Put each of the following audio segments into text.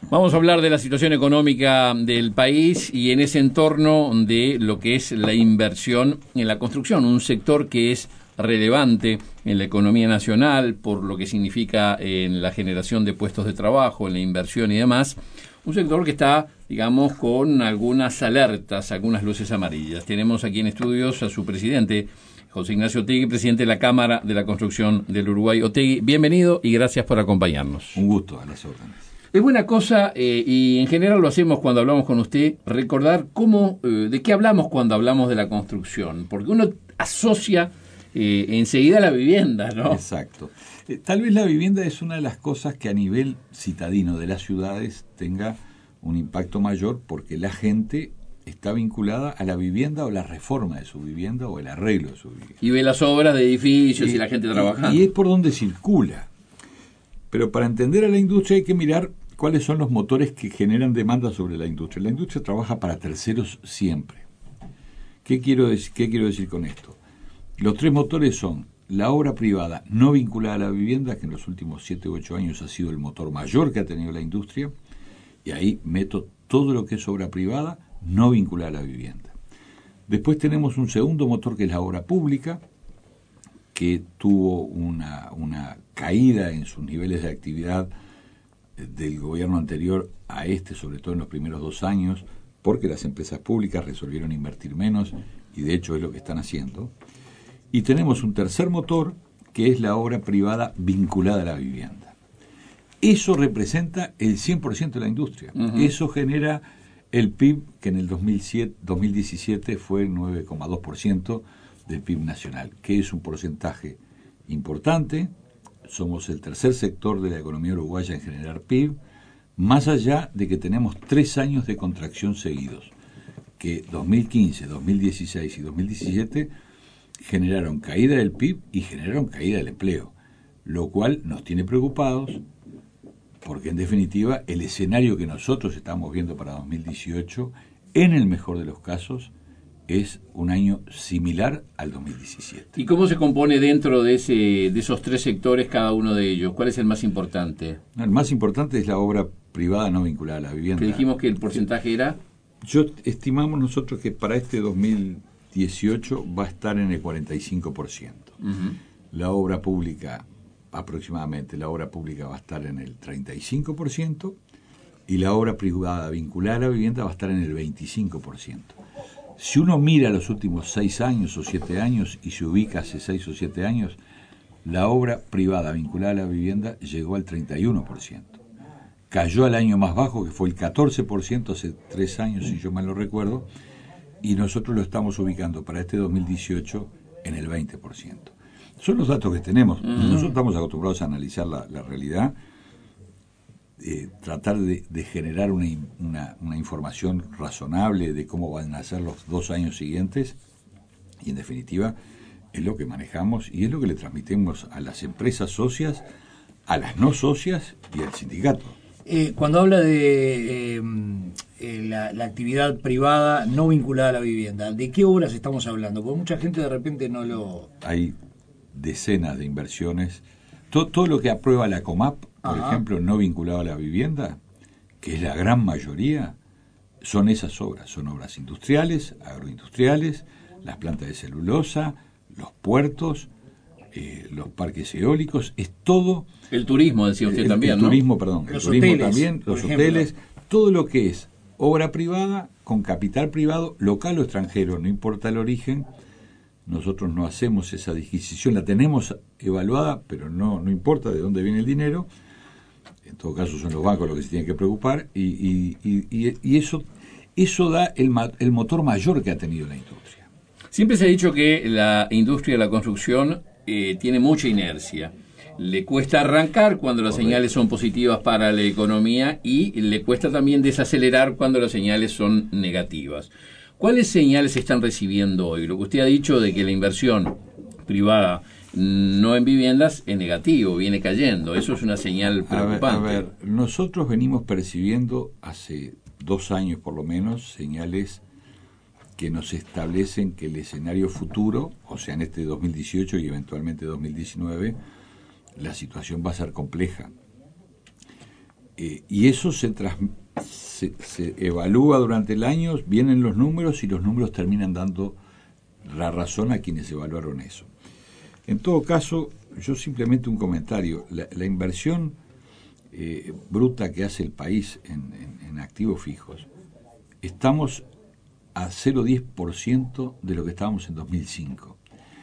Vamos a hablar de la situación económica del país y en ese entorno de lo que es la inversión en la construcción, un sector que es relevante en la economía nacional por lo que significa en la generación de puestos de trabajo, en la inversión y demás. Un sector que está, digamos, con algunas alertas, algunas luces amarillas. Tenemos aquí en estudios a su presidente, José Ignacio Otegui, presidente de la Cámara de la Construcción del Uruguay. Otegui, bienvenido y gracias por acompañarnos. Un gusto, a las órdenes. Es buena cosa, y en general lo hacemos cuando hablamos con usted, recordar de qué hablamos cuando hablamos de la construcción, porque uno asocia enseguida la vivienda, ¿no? Exacto. Tal vez la vivienda es una de las cosas que a nivel citadino de las ciudades tenga un impacto mayor porque la gente está vinculada a la vivienda o la reforma de su vivienda o el arreglo de su vivienda. Y ve las obras de edificios y la gente trabajando. Y es por donde circula. Pero para entender a la industria hay que mirar cuáles son los motores que generan demanda sobre la industria. La industria trabaja para terceros siempre. ¿Qué quiero decir con esto? Los tres motores son la obra privada no vinculada a la vivienda, que en los últimos 7 u 8 años ha sido el motor mayor que ha tenido la industria, y ahí meto todo lo que es obra privada no vinculada a la vivienda. Después tenemos un segundo motor que es la obra pública, que tuvo una caída en sus niveles de actividad del gobierno anterior a este, sobre todo en los primeros 2 años, porque las empresas públicas resolvieron invertir menos, y de hecho es lo que están haciendo. Y tenemos un tercer motor, que es la obra privada vinculada a la vivienda. Eso representa el 100% de la industria. Uh-huh. Eso genera el PIB, que en el 2017 fue 9,2% del PIB nacional, que es un porcentaje importante. Somos el tercer sector de la economía uruguaya en generar PIB, más allá de que tenemos 3 años de contracción seguidos, que 2015, 2016 y 2017 generaron caída del PIB y generaron caída del empleo, lo cual nos tiene preocupados porque en definitiva el escenario que nosotros estamos viendo para 2018, en el mejor de los casos, es un año similar al 2017. ¿Y cómo se compone dentro de esos 3 sectores cada uno de ellos? ¿Cuál es el más importante? El más importante es la obra privada no vinculada a la vivienda. ¿Que dijimos que el porcentaje era? Estimamos nosotros que para este 2018 va a estar en el 45%. Uh-huh. La obra pública, aproximadamente, la obra pública va a estar en el 35% y la obra privada vinculada a la vivienda va a estar en el 25%. Si uno mira los últimos 6 años o 7 años y se ubica hace 6 o 7 años, la obra privada vinculada a la vivienda llegó al 31%. Cayó al año más bajo, que fue el 14% hace 3 años, si yo mal lo recuerdo, y nosotros lo estamos ubicando para este 2018 en el 20%. Son los datos que tenemos. Nosotros estamos acostumbrados a analizar la realidad, tratar de generar una información razonable de cómo van a ser los 2 años siguientes, y en definitiva es lo que manejamos y es lo que le transmitimos a las empresas socias, a las no socias y al sindicato. Cuando habla de la actividad privada no vinculada a la vivienda, ¿de qué obras estamos hablando? Porque mucha gente de repente no lo... Hay decenas de inversiones. Todo lo que aprueba la COMAP, por ejemplo, no vinculado a la vivienda, que es la gran mayoría, son esas obras. Son obras industriales, agroindustriales, las plantas de celulosa, los puertos, los parques eólicos, es todo... El turismo, decía usted también, ¿no? El turismo también, los hoteles, todo lo que es obra privada, con capital privado, local o extranjero, no importa el origen. Nosotros no hacemos esa disquisición, la tenemos evaluada, pero no importa de dónde viene el dinero. En todo caso son los bancos los que se tienen que preocupar, y eso da el motor mayor que ha tenido la industria. Siempre se ha dicho que la industria de la construcción tiene mucha inercia. Le cuesta arrancar cuando las señales son positivas para la economía y le cuesta también desacelerar cuando las señales son negativas. ¿Cuáles señales se están recibiendo hoy? Lo que usted ha dicho de que la inversión privada no en viviendas es negativo, viene cayendo. Eso es una señal preocupante. A ver, nosotros venimos percibiendo hace 2 años por lo menos señales que nos establecen que el escenario futuro, o sea, en este 2018 y eventualmente 2019, la situación va a ser compleja. Y eso se evalúa durante el año, vienen los números y los números terminan dando la razón a quienes evaluaron eso. En todo caso, yo simplemente un comentario. La inversión bruta que hace el país en activos fijos, estamos a 0,10% de lo que estábamos en 2005.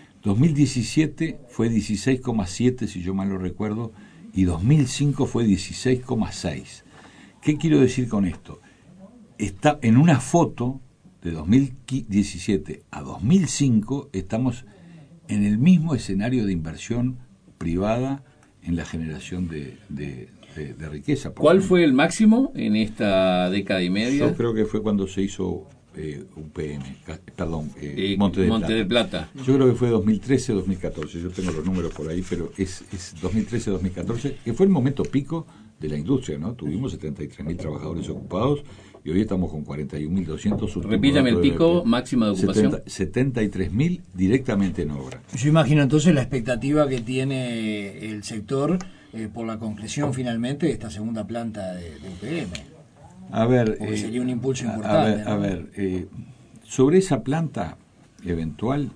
2017 fue 16,7, si yo mal lo recuerdo, y 2005 fue 16,6. ¿Qué quiero decir con esto? Está en una foto de 2017 a 2005, estamos en el mismo escenario de inversión privada en la generación de riqueza. ¿Cuál fue el máximo en esta década y media? Yo creo que fue cuando se hizo UPM, perdón, Monte de Plata. Yo creo que fue 2013 o 2014, yo tengo los números por ahí, pero es 2013-2014, que fue el momento pico de la industria, ¿no? Tuvimos 73.000 trabajadores ocupados y hoy estamos con 41.200. Repítame el pico máximo de ocupación. 73.000 directamente en obra. Yo imagino entonces la expectativa que tiene el sector por la concreción finalmente de esta segunda planta de UPM. A ver, porque sería un impulso importante. Sobre esa planta eventual,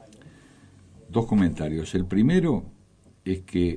dos comentarios. El primero es que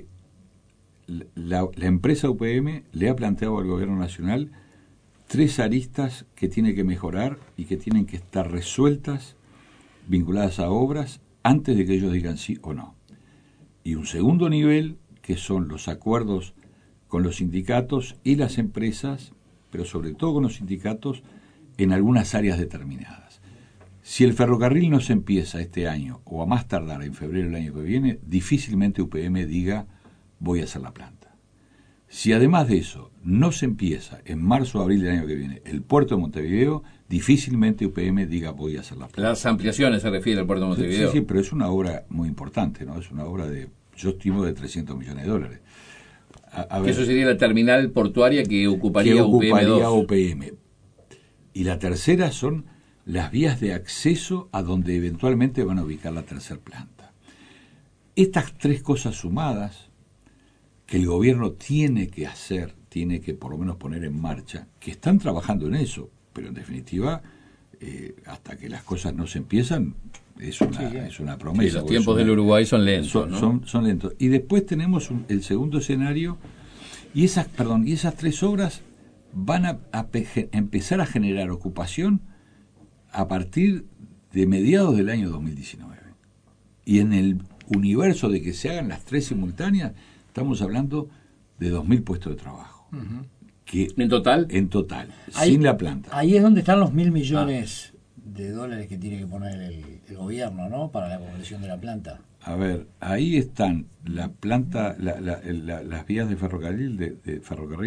la empresa UPM le ha planteado al gobierno nacional 3 aristas que tiene que mejorar y que tienen que estar resueltas, vinculadas a obras, antes de que ellos digan sí o no. Y un segundo nivel, que son los acuerdos con los sindicatos y las empresas, pero sobre todo con los sindicatos, en algunas áreas determinadas. Si el ferrocarril no se empieza este año, o a más tardar en febrero del año que viene, difícilmente UPM diga voy a hacer la planta. Si además de eso no se empieza en marzo o abril del año que viene el puerto de Montevideo, difícilmente UPM diga voy a hacer la planta. Las ampliaciones se refiere al puerto de Montevideo. Sí, pero es una obra muy importante, ¿no? Es una obra yo estimo de $300 millones. Que eso sería la terminal portuaria que ocuparía UPM2. UPM. Y la tercera son las vías de acceso a donde eventualmente van a ubicar la tercera planta. Estas 3 cosas sumadas que el gobierno tiene que hacer, tiene que por lo menos poner en marcha, que están trabajando en eso, pero en definitiva, hasta que las cosas no se empiezan, es una promesa. Sí, los tiempos del Uruguay son lentos. Son lentos. Y después tenemos el segundo escenario, y esas 3 obras van a empezar a generar ocupación a partir de mediados del año 2019. Y en el universo de que se hagan las 3 simultáneas, estamos hablando de 2.000 puestos de trabajo. Uh-huh. ¿En total? En total, sin la planta. Ahí es donde están los 1.000 millones de dólares que tiene que poner el gobierno, ¿no? Para la concreción de la planta. A ver, ahí están la planta, las vías de ferrocarril de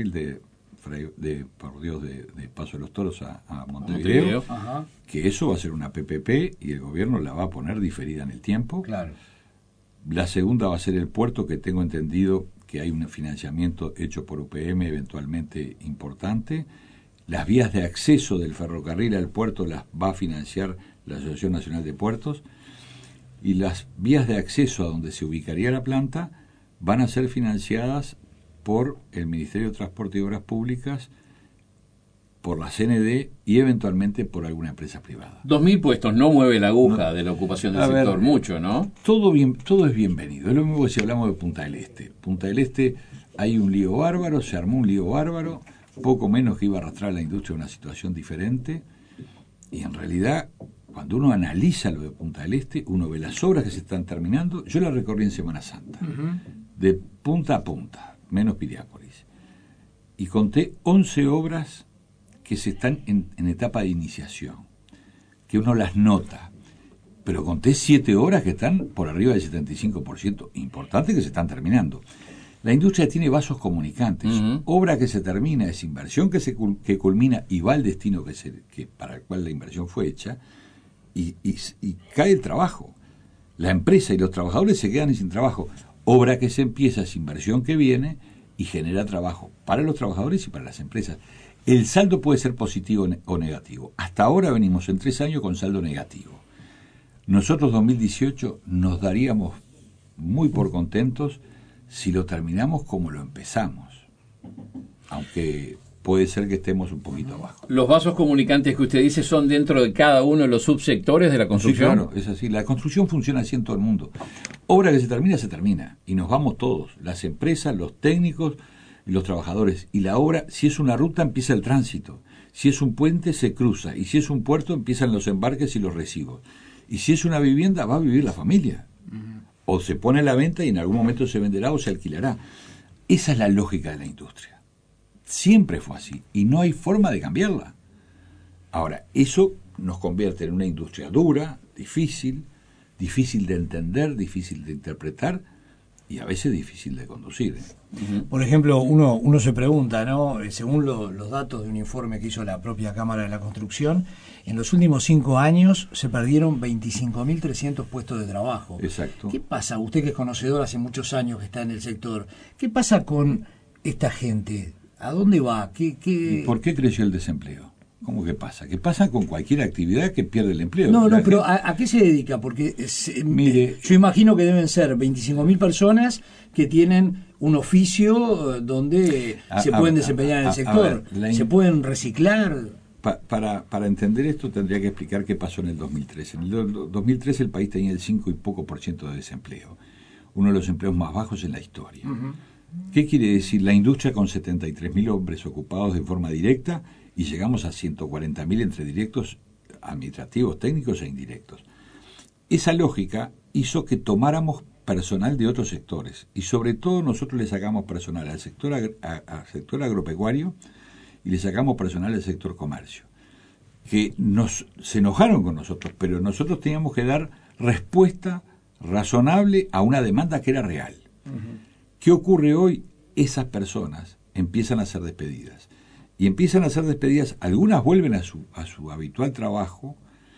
Paso de los Toros a Montevideo, que eso va a ser una PPP y el gobierno la va a poner diferida en el tiempo. Claro. La segunda va a ser el puerto, que tengo entendido que hay un financiamiento hecho por UPM eventualmente importante. Las vías de acceso del ferrocarril al puerto las va a financiar la Asociación Nacional de Puertos, y las vías de acceso a donde se ubicaría la planta van a ser financiadas por el Ministerio de Transporte y Obras Públicas, por la CND y eventualmente por alguna empresa privada. 2.000 puestos no mueve la aguja de la ocupación del sector mucho, ¿no? Todo es bienvenido. Es lo mismo que si hablamos de Punta del Este. Punta del Este hay un lío bárbaro, se armó un lío bárbaro, poco menos que iba a arrastrar a la industria a una situación diferente, y en realidad, cuando uno analiza lo de Punta del Este, uno ve las obras que se están terminando. Yo la recorrí en Semana Santa, de punta a punta, menos Piriápolis, y conté 11 obras que se están en etapa de iniciación, que uno las nota, pero conté 7 obras que están por arriba del 75%, importante, que se están terminando. La industria tiene vasos comunicantes. Obra que se termina es inversión que culmina y va al destino que para el cual la inversión fue hecha, y cae el trabajo. La empresa y los trabajadores se quedan sin trabajo. Obra que se empieza es inversión que viene y genera trabajo para los trabajadores y para las empresas. El saldo puede ser positivo o negativo. Hasta ahora venimos en 3 años con saldo negativo. Nosotros 2018 nos daríamos muy por contentos si lo terminamos como lo empezamos. aunque puede ser que estemos un poquito abajo. ¿Los vasos comunicantes que usted dice son dentro de cada uno de los subsectores de la construcción? Sí, claro, es así. La construcción funciona así en todo el mundo. Obra que se termina, y nos vamos todos, las empresas, los técnicos y los trabajadores. Y la obra, si es una ruta, empieza el tránsito. Si es un puente, se cruza. Y si es un puerto, empiezan los embarques y los recibos. Y si es una vivienda, va a vivir la familia. O se pone a la venta y en algún momento se venderá o se alquilará. Esa es la lógica de la industria. Siempre fue así y no hay forma de cambiarla. Ahora, eso nos convierte en una industria dura, difícil de entender, difícil de interpretar y a veces difícil de conducir. Por ejemplo, uno se pregunta, ¿no? Según los datos de un informe que hizo la propia Cámara de la Construcción, en los últimos 5 años se perdieron 25.300 puestos de trabajo. Exacto. ¿Qué pasa? Usted que es conocedor hace muchos años que está en el sector, ¿qué pasa con esta gente? ¿A dónde va? ¿Y por qué creció el desempleo? ¿Cómo que pasa? ¿Qué pasa con cualquier actividad que pierde el empleo? No, pero ¿a qué se dedica? Porque mire, yo imagino que deben ser 25.000 personas que tienen un oficio donde se pueden desempeñar en el sector. ¿Se pueden reciclar? Para entender esto tendría que explicar qué pasó en el 2013. En el 2013 el país tenía el 5 y poco % de desempleo. Uno de los empleos más bajos en la historia. Uh-huh. ¿Qué quiere decir? La industria con 73.000 hombres ocupados de forma directa y llegamos a 140.000 entre directos, administrativos, técnicos e indirectos. Esa lógica hizo que tomáramos personal de otros sectores y sobre todo nosotros le sacamos personal al sector agropecuario y le sacamos personal al sector comercio, que se enojaron con nosotros, pero nosotros teníamos que dar respuesta razonable a una demanda que era real. Uh-huh. ¿Qué ocurre hoy? Esas personas empiezan a ser despedidas. Y empiezan a ser despedidas, algunas vuelven a su habitual trabajo,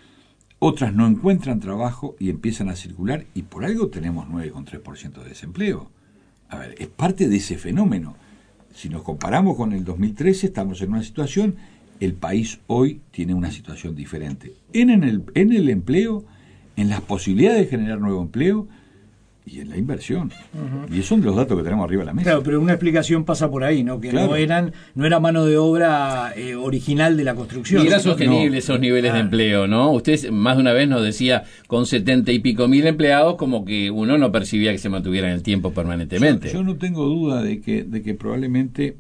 otras no encuentran trabajo y empiezan a circular, y por algo tenemos 9,3% de desempleo. A ver, es parte de ese fenómeno. Si nos comparamos con el 2013, estamos en una situación, el país hoy tiene una situación diferente. En el empleo, en las posibilidades de generar nuevo empleo, y en la inversión. Uh-huh. Y esos son los datos que tenemos arriba de la mesa. Claro, pero una explicación pasa por ahí, ¿no? Que claro. no era mano de obra original de la construcción. Y era sostenible esos niveles de empleo, ¿no? Usted más de una vez nos decía, con 70 y pico mil empleados, como que uno no percibía que se mantuviera en el tiempo permanentemente. Yo no tengo duda de que probablemente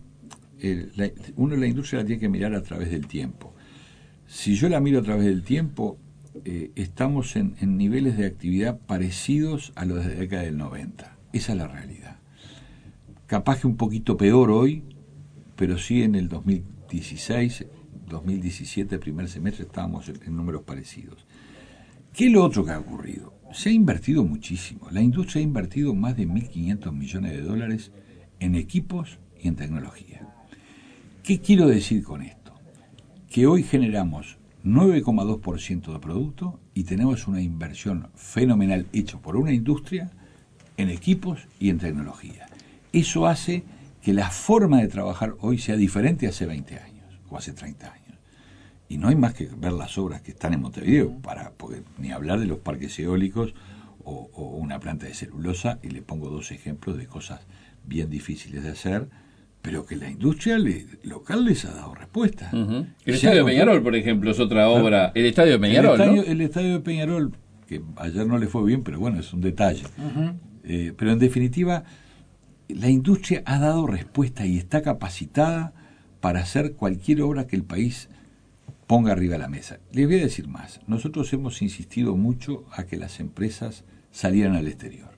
uno la industria la tiene que mirar a través del tiempo. Si yo la miro a través del tiempo, estamos en niveles de actividad parecidos a los de la década del 90. Esa es la realidad. Capaz que un poquito peor hoy, pero sí en el 2016, 2017, primer semestre, estábamos en números parecidos. ¿Qué es lo otro que ha ocurrido? Se ha invertido muchísimo. La industria ha invertido más de 1.500 millones de dólares en equipos y en tecnología. ¿Qué quiero decir con esto? Que hoy generamos 9,2% de producto y tenemos una inversión fenomenal hecha por una industria en equipos y en tecnología. Eso hace que la forma de trabajar hoy sea diferente hace 20 años o hace 30 años. Y no hay más que ver las obras que están en Montevideo, porque ni hablar de los parques eólicos o una planta de celulosa, y le pongo 2 ejemplos de cosas bien difíciles de hacer, pero que la industria local les ha dado respuesta. Uh-huh. El Estadio de Peñarol, por ejemplo, es otra obra. El Estadio de Peñarol, el Estadio de Peñarol, que ayer no le fue bien, pero bueno, es un detalle. Uh-huh. Pero en definitiva, la industria ha dado respuesta y está capacitada para hacer cualquier obra que el país ponga arriba de la mesa. Les voy a decir más. Nosotros hemos insistido mucho a que las empresas salieran al exterior.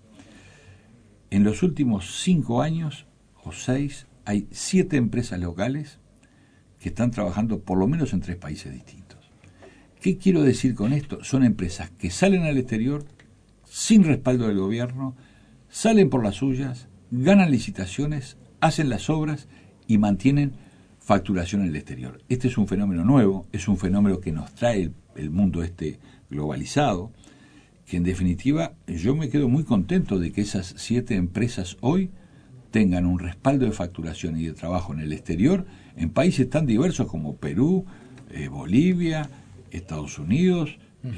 En los últimos 5 años o 6, hay 7 empresas locales que están trabajando por lo menos en 3 países distintos. ¿Qué quiero decir con esto? Son empresas que salen al exterior sin respaldo del gobierno, salen por las suyas, ganan licitaciones, hacen las obras y mantienen facturación en el exterior. Este es un fenómeno nuevo, es un fenómeno que nos trae el mundo globalizado, que en definitiva yo me quedo muy contento de que esas 7 empresas hoy tengan un respaldo de facturación y de trabajo en el exterior, en países tan diversos como Perú, Bolivia, Estados Unidos,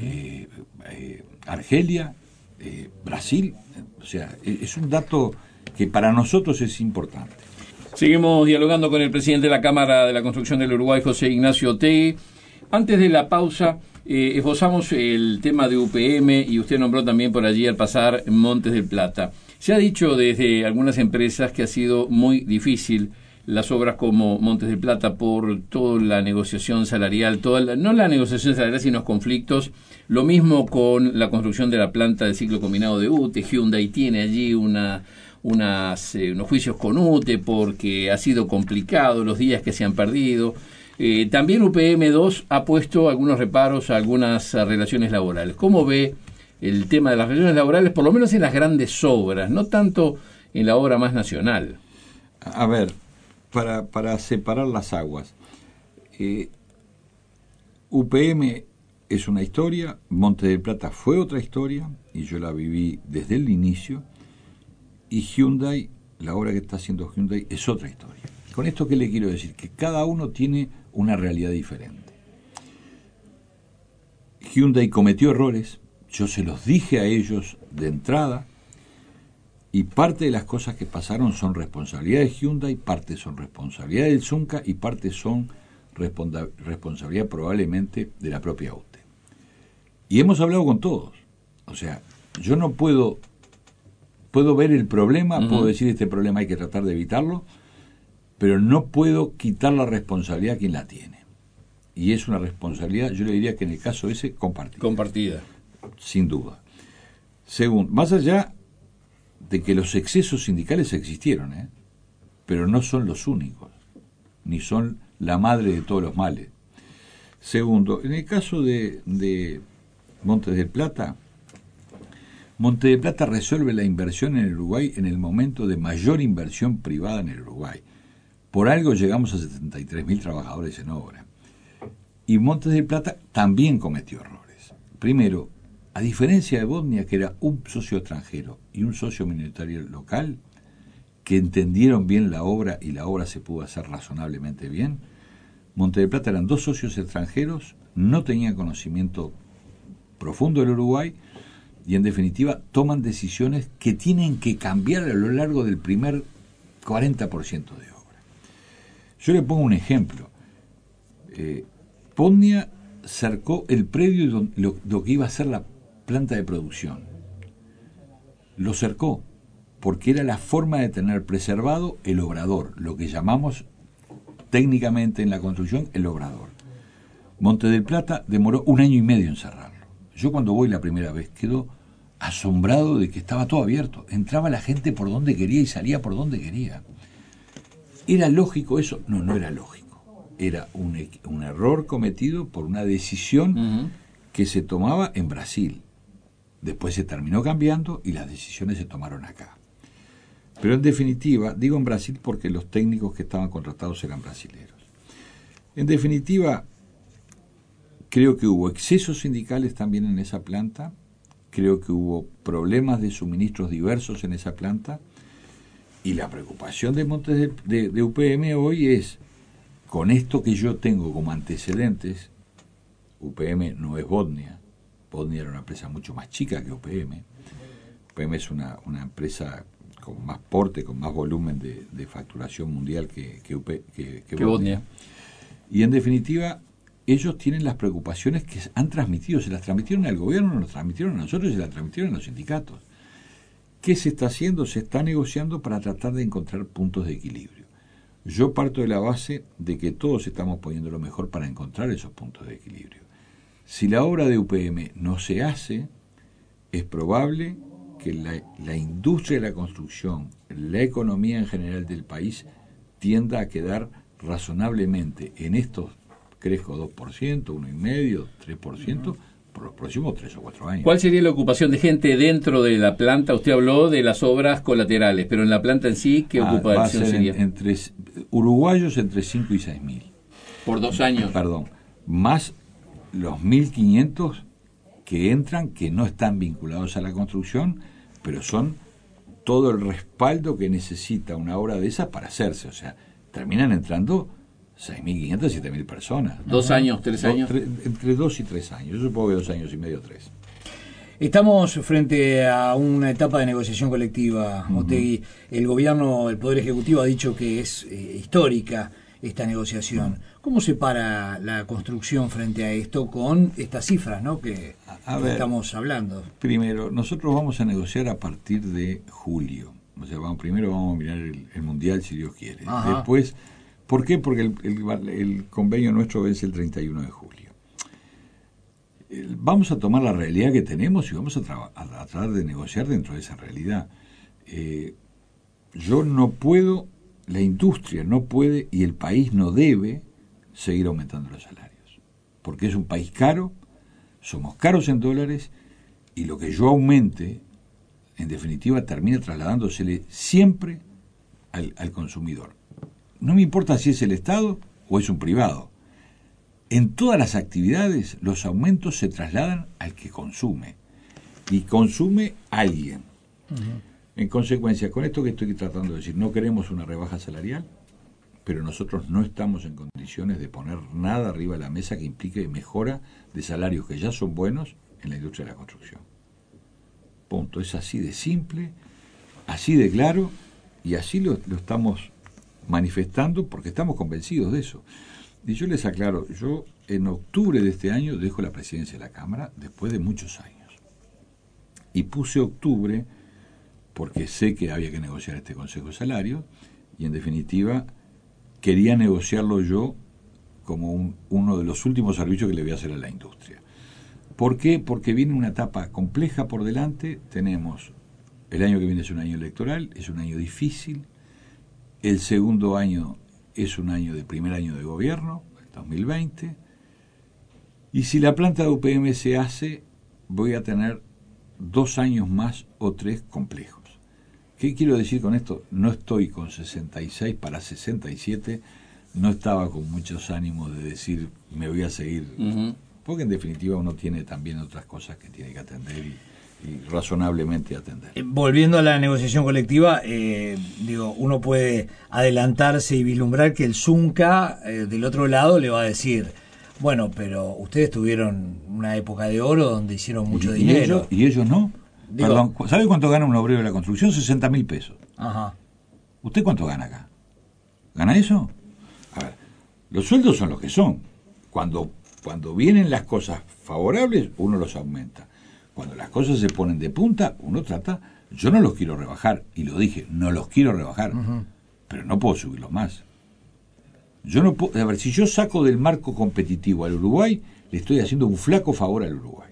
Argelia, Brasil. O sea, es un dato que para nosotros es importante. Seguimos dialogando con el presidente de la Cámara de la Construcción del Uruguay, José Ignacio Otegui. Antes de la pausa, esbozamos el tema de UPM y usted nombró también por allí al pasar Montes del Plata. Se ha dicho desde algunas empresas que ha sido muy difícil las obras como Montes del Plata por toda la negociación salarial, no la negociación salarial, sino los conflictos. Lo mismo con la construcción de la planta de ciclo combinado de UTE. Hyundai tiene allí unos juicios con UTE porque ha sido complicado los días que se han perdido. También UPM2 ha puesto algunos reparos a algunas relaciones laborales. ¿Cómo ve el tema de las relaciones laborales, por lo menos en las grandes obras, no tanto en la obra más nacional? A ver, para separar las aguas, UPM es una historia, Montes del Plata fue otra historia, y yo la viví desde el inicio, y Hyundai, la obra que está haciendo Hyundai, es otra historia. Con esto, ¿qué le quiero decir? Que cada uno tiene una realidad diferente. Hyundai cometió errores, yo se los dije a ellos de entrada, y parte de las cosas que pasaron son responsabilidad de Hyundai, parte son responsabilidad del Zunca y parte son responsabilidad probablemente de la propia UTE. Y hemos hablado con todos. O sea, yo no puedo ver el problema, puedo decir este problema hay que tratar de evitarlo, pero no puedo quitar la responsabilidad a quien la tiene. Y es una responsabilidad, yo le diría que en el caso ese, compartida. Sin duda. Segundo, más allá de que los excesos sindicales existieron, pero no son los únicos, ni son la madre de todos los males. Segundo, en el caso de Montes del Plata, Montes del Plata resuelve la inversión en el Uruguay en el momento de mayor inversión privada en el Uruguay. Por algo llegamos a 73.000 trabajadores en obra. Y Montes del Plata también cometió errores. Primero, a diferencia de Bosnia, que era un socio extranjero y un socio minoritario local, que entendieron bien la obra y la obra se pudo hacer razonablemente bien, Montes del Plata eran dos socios extranjeros, no tenían conocimiento profundo del Uruguay y en definitiva toman decisiones que tienen que cambiar a lo largo del primer 40% de obra. Yo le pongo un ejemplo. Bosnia cercó el predio lo que iba a ser la planta de producción. Lo cercó porque era la forma de tener preservado el obrador, lo que llamamos técnicamente en la construcción el obrador. Montes del Plata demoró 1 año y medio en cerrarlo. Yo cuando voy la primera vez quedo asombrado de que estaba todo abierto. Entraba la gente por donde quería y salía por donde quería. ¿Era lógico eso? No, no era lógico. Era un error cometido por una decisión que se tomaba en Brasil. Después se terminó cambiando y las decisiones se tomaron acá. Pero en definitiva, digo en Brasil porque los técnicos que estaban contratados eran brasileños. En definitiva, creo que hubo excesos sindicales también en esa planta, creo que hubo problemas de suministros diversos en esa planta, y la preocupación de Montes de UPM hoy es, con esto que yo tengo como antecedentes, UPM no es Bosnia, Bosnia era una empresa mucho más chica que UPM, UPM es una empresa con más porte, con más volumen de facturación mundial que Bosnia. Y en definitiva, ellos tienen las preocupaciones que han transmitido, se las transmitieron al gobierno, nos las transmitieron a nosotros y se las transmitieron a los sindicatos. ¿Qué se está haciendo? Se está negociando para tratar de encontrar puntos de equilibrio. Yo parto de la base de que todos estamos poniendo lo mejor para encontrar esos puntos de equilibrio. Si la obra de UPM no se hace, es probable que la industria de la construcción, la economía en general del país, tienda a quedar razonablemente en estos, crezco 2%, 1,5%, 3%, por los próximos 3 o 4 años. ¿Cuál sería la ocupación de gente dentro de la planta? Usted habló de las obras colaterales, pero en la planta en sí, ¿qué ocupación sería? Entre uruguayos entre 5 y 6.000. ¿Por 2 años? Perdón, más los 1.500 que entran, que no están vinculados a la construcción, pero son todo el respaldo que necesita una obra de esas para hacerse. O sea, terminan entrando 6.500, 7.000 personas. 2 años, 3 años. Entre 2 y 3 años. Yo supongo que 2 años y medio, 3. Estamos frente a una etapa de negociación colectiva, Otegi. El gobierno, el Poder Ejecutivo ha dicho que es histórica esta negociación. ¿Cómo se para la construcción frente a esto con estas cifras, ¿no?, que estamos hablando? Primero, nosotros vamos a negociar a partir de julio. O sea, primero vamos a mirar el Mundial, si Dios quiere. Ajá. Después, ¿por qué? Porque el convenio nuestro vence el 31 de julio. Vamos a tomar la realidad que tenemos y vamos a tratar de negociar dentro de esa realidad. Yo no puedo, la industria no puede y el país no debe seguir aumentando los salarios. Porque es un país caro, somos caros en dólares y lo que yo aumente, en definitiva, termina trasladándosele siempre al consumidor. No me importa si es el Estado o es un privado. En todas las actividades los aumentos se trasladan al que consume y consume alguien. Uh-huh. En consecuencia, con esto que estoy tratando de decir, no queremos una rebaja salarial, pero nosotros no estamos en condiciones de poner nada arriba de la mesa que implique mejora de salarios que ya son buenos en la industria de la construcción. Punto. Es así de simple, así de claro y así lo estamos manifestando porque estamos convencidos de eso. Y yo les aclaro, yo en octubre de este año dejo la presidencia de la Cámara después de muchos años. Y puse octubre porque sé que había que negociar este Consejo de Salario y en definitiva quería negociarlo yo como uno de los últimos servicios que le voy a hacer a la industria. ¿Por qué? Porque viene una etapa compleja por delante, tenemos, el año que viene es un año electoral, es un año difícil, el segundo año es un año de primer año de gobierno, 2020, y si la planta de UPM se hace, voy a tener 2 años más o 3 complejos. ¿Qué quiero decir con esto? No estoy con 66 para 67, no estaba con muchos ánimos de decir me voy a seguir, porque en definitiva uno tiene también otras cosas que tiene que atender y razonablemente atender. Volviendo a la negociación colectiva, uno puede adelantarse y vislumbrar que el Zunca del otro lado le va a decir, bueno, pero ustedes tuvieron una época de oro donde hicieron mucho dinero. ¿Y ellos no? Perdón, ¿sabe cuánto gana un obrero de la construcción? 60.000 pesos. Ajá. ¿Usted cuánto gana acá? ¿Gana eso? A ver, los sueldos son los que son. Cuando vienen las cosas favorables, uno los aumenta. Cuando las cosas se ponen de punta, uno trata, yo no los quiero rebajar, y lo dije, no los quiero rebajar, pero no puedo subirlos más. Yo no puedo, a ver, si yo saco del marco competitivo al Uruguay, le estoy haciendo un flaco favor al Uruguay.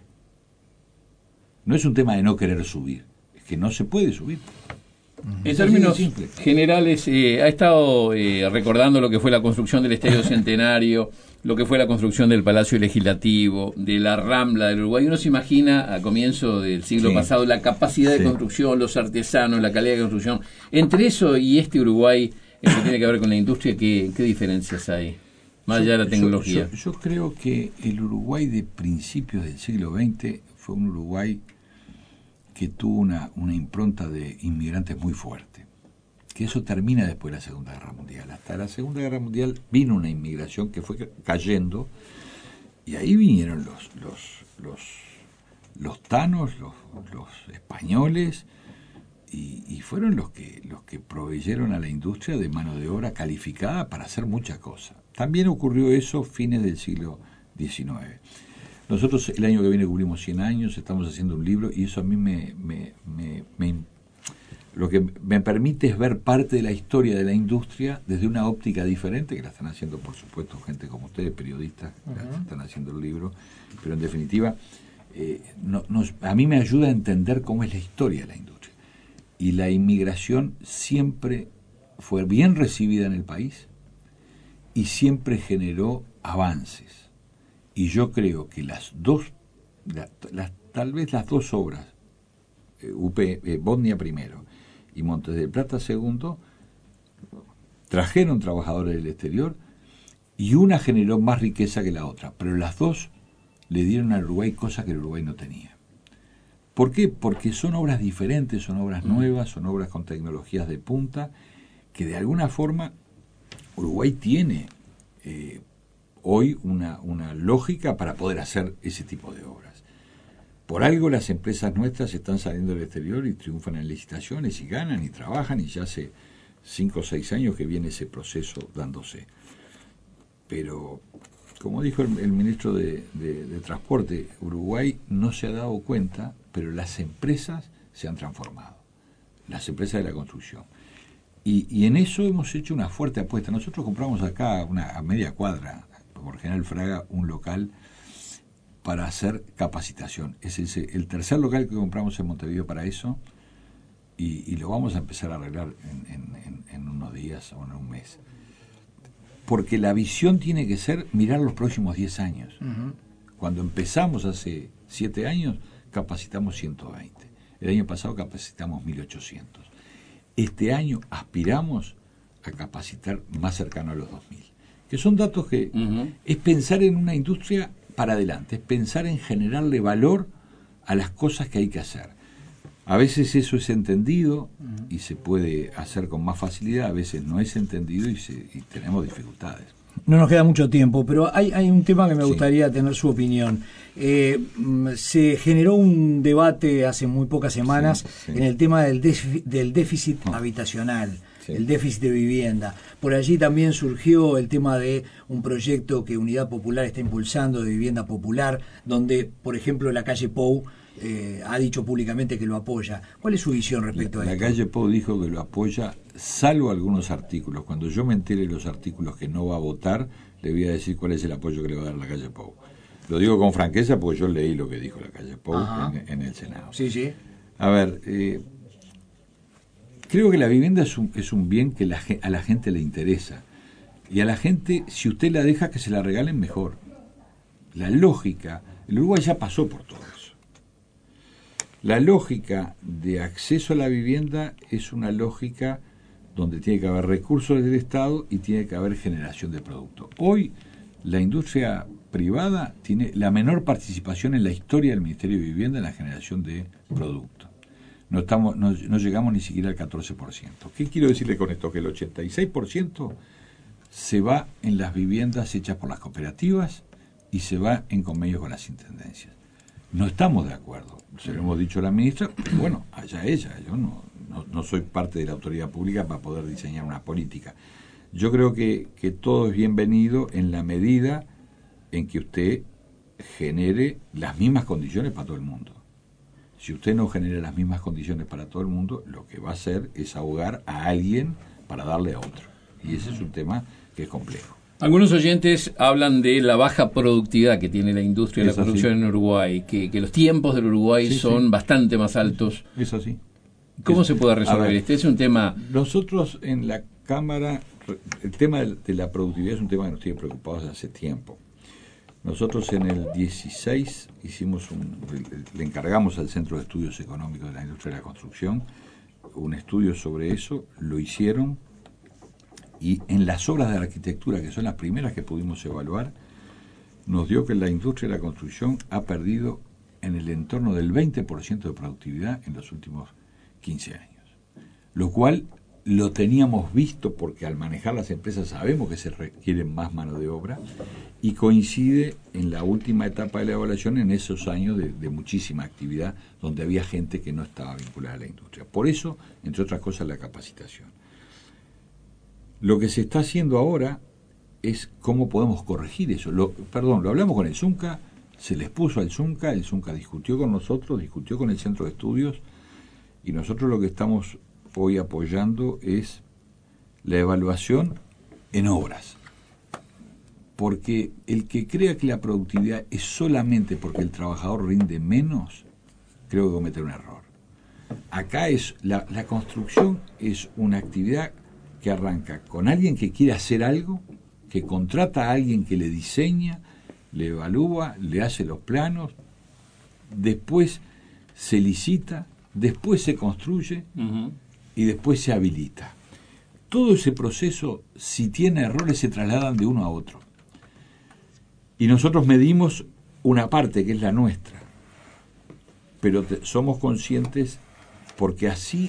No es un tema de no querer subir, es que no se puede subir. En términos generales, ha estado recordando lo que fue la construcción del Estadio Centenario, lo que fue la construcción del Palacio Legislativo, de la Rambla del Uruguay. Uno se imagina a comienzo del siglo pasado la capacidad de construcción, los artesanos, la calidad de construcción. Entre eso y este Uruguay, que tiene que ver con la industria, ¿qué diferencias hay? Más allá de la tecnología. Yo creo que el Uruguay de principios del siglo XX fue un Uruguay que tuvo una impronta de inmigrantes muy fuerte, que eso termina después de la Segunda Guerra Mundial. Hasta la Segunda Guerra Mundial vino una inmigración que fue cayendo, y ahí vinieron los tanos, los españoles, y fueron los que proveyeron a la industria de mano de obra calificada para hacer muchas cosas. También ocurrió eso fines del siglo XIX. Nosotros el año que viene cubrimos 100 años, estamos haciendo un libro y eso a mí lo que me permite es ver parte de la historia de la industria desde una óptica diferente, que la están haciendo por supuesto gente como ustedes, periodistas, que están haciendo el libro, pero en definitiva a mí me ayuda a entender cómo es la historia de la industria. Y la inmigración siempre fue bien recibida en el país y siempre generó avances. Y yo creo que tal vez las dos obras, Bosnia primero y Montes del Plata segundo, trajeron trabajadores del exterior y una generó más riqueza que la otra, pero las dos le dieron al Uruguay cosas que el Uruguay no tenía. ¿Por qué? Porque son obras diferentes, son obras nuevas, son obras con tecnologías de punta, que de alguna forma Uruguay tiene hoy una lógica para poder hacer ese tipo de obras. Por algo las empresas nuestras están saliendo del exterior y triunfan en licitaciones y ganan y trabajan, y ya hace 5 o 6 años que viene ese proceso dándose. Pero, como dijo el ministro de Transporte, Uruguay no se ha dado cuenta, pero las empresas se han transformado, las empresas de la construcción. Y en eso hemos hecho una fuerte apuesta. Nosotros compramos acá a media cuadra, por General Fraga, un local para hacer capacitación. Es el tercer local que compramos en Montevideo para eso, y lo vamos a empezar a arreglar en unos días o en un mes. Porque la visión tiene que ser mirar los próximos 10 años. Uh-huh. Cuando empezamos hace 7 años, capacitamos 120. El año pasado capacitamos 1800. Este año aspiramos a capacitar más cercano a los 2000. Que son datos que es pensar en una industria para adelante, es pensar en generarle valor a las cosas que hay que hacer. A veces eso es entendido y se puede hacer con más facilidad, a veces no es entendido y tenemos dificultades. No nos queda mucho tiempo, pero hay un tema que me gustaría tener su opinión. Se generó un debate hace muy pocas semanas en el tema del déficit habitacional. Sí. El déficit de vivienda. Por allí también surgió el tema de un proyecto que Unidad Popular está impulsando de vivienda popular, donde, por ejemplo, la calle Pou ha dicho públicamente que lo apoya. ¿Cuál es su visión respecto a esto? La calle Pou dijo que lo apoya, salvo algunos artículos. Cuando yo me entere de los artículos que no va a votar, le voy a decir cuál es el apoyo que le va a dar la calle Pou. Lo digo con franqueza porque yo leí lo que dijo la calle Pou en el Senado. Sí, sí. A ver, creo que la vivienda es un bien que a la gente le interesa. Y a la gente, si usted la deja que se la regalen, mejor. La lógica, el Uruguay ya pasó por todo eso. La lógica de acceso a la vivienda es una lógica donde tiene que haber recursos del Estado y tiene que haber generación de producto. Hoy la industria privada tiene la menor participación en la historia del Ministerio de Vivienda en la generación de producto. No llegamos ni siquiera al 14%. ¿Qué quiero decirle con esto? Que el 86% se va en las viviendas hechas por las cooperativas y se va en convenios con las intendencias. No estamos de acuerdo. Se lo hemos dicho a la ministra, pero bueno, allá ella. Yo no soy parte de la autoridad pública para poder diseñar una política. Yo creo que todo es bienvenido en la medida en que usted genere las mismas condiciones para todo el mundo. Si usted no genera las mismas condiciones para todo el mundo, lo que va a hacer es ahogar a alguien para darle a otro. Y ese es un tema que es complejo. Algunos oyentes hablan de la baja productividad que tiene la industria de la producción en Uruguay, que los tiempos del Uruguay son bastante más altos. Es así. ¿Cómo se puede resolver? Este es un tema... Nosotros en la Cámara, el tema de la productividad es un tema que nos tiene preocupados hace tiempo. Nosotros en el 16 le encargamos al Centro de Estudios Económicos de la Industria de la Construcción un estudio sobre eso, lo hicieron, y en las obras de arquitectura, que son las primeras que pudimos evaluar, nos dio que la industria de la construcción ha perdido en el entorno del 20% de productividad en los últimos 15 años. Lo cual lo teníamos visto porque al manejar las empresas sabemos que se requiere más mano de obra, y coincide en la última etapa de la evaluación en esos años de muchísima actividad donde había gente que no estaba vinculada a la industria. Por eso, entre otras cosas, la capacitación. Lo que se está haciendo ahora es cómo podemos corregir eso. Lo hablamos con el Zunca, se les puso al Zunca, el Zunca discutió con nosotros, discutió con el Centro de Estudios, y nosotros lo que estamos hoy apoyando es la evaluación en obras. Porque el que crea que la productividad es solamente porque el trabajador rinde menos, creo que comete un error. Acá es la construcción es una actividad que arranca con alguien que quiere hacer algo, que contrata a alguien que le diseña, le evalúa, le hace los planos, después se licita, después se construye y después se habilita. Todo ese proceso, si tiene errores, se trasladan de uno a otro. Y nosotros medimos una parte que es la nuestra, pero somos conscientes porque así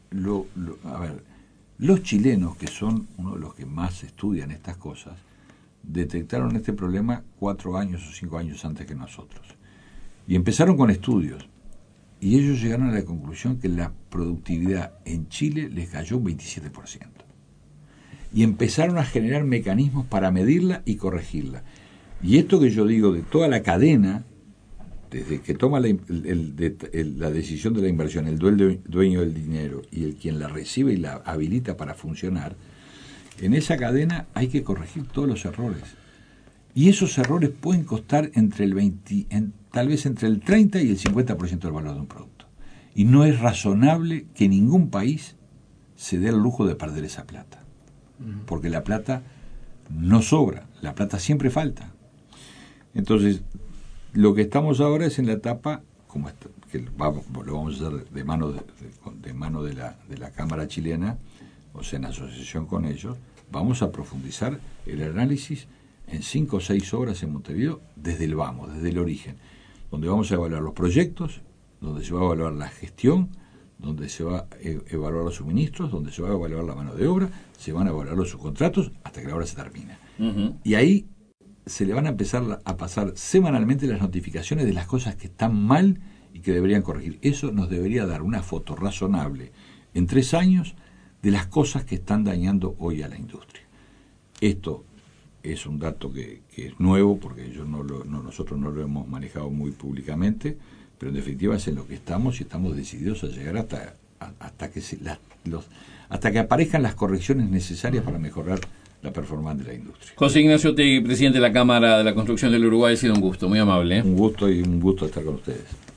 los chilenos, que son uno de los que más estudian estas cosas, detectaron este problema 4 años o 5 años antes que nosotros. Y empezaron con estudios. Y ellos llegaron a la conclusión que la productividad en Chile les cayó un 27%. Y empezaron a generar mecanismos para medirla y corregirla. Y esto que yo digo de toda la cadena, desde que toma la decisión de la inversión, el dueño del dinero y el quien la recibe y la habilita para funcionar, en esa cadena hay que corregir todos los errores. Y esos errores pueden costar tal vez entre el 30 y el 50% del valor de un producto. Y no es razonable que ningún país se dé el lujo de perder esa plata. Porque la plata no sobra, la plata siempre falta. Entonces, lo que estamos ahora es en la etapa, que lo vamos a hacer de mano de la Cámara Chilena, o sea, en asociación con ellos, vamos a profundizar el análisis en 5 o 6 horas en Montevideo, desde el origen, donde vamos a evaluar los proyectos, donde se va a evaluar la gestión, donde se va a evaluar los suministros, donde se va a evaluar la mano de obra, se van a evaluar los subcontratos hasta que la obra se termina. Uh-huh. Y ahí se le van a empezar a pasar semanalmente las notificaciones de las cosas que están mal y que deberían corregir. Eso nos debería dar una foto razonable en 3 años de las cosas que están dañando hoy a la industria. Esto es un dato que es nuevo, porque nosotros no lo hemos manejado muy públicamente, pero en definitiva es en lo que estamos y estamos decididos a llegar hasta que aparezcan las correcciones necesarias para mejorar la performance de la industria. José Ignacio Otegui, presidente de la Cámara de la Construcción del Uruguay, ha sido un gusto, muy amable. Un gusto estar con ustedes.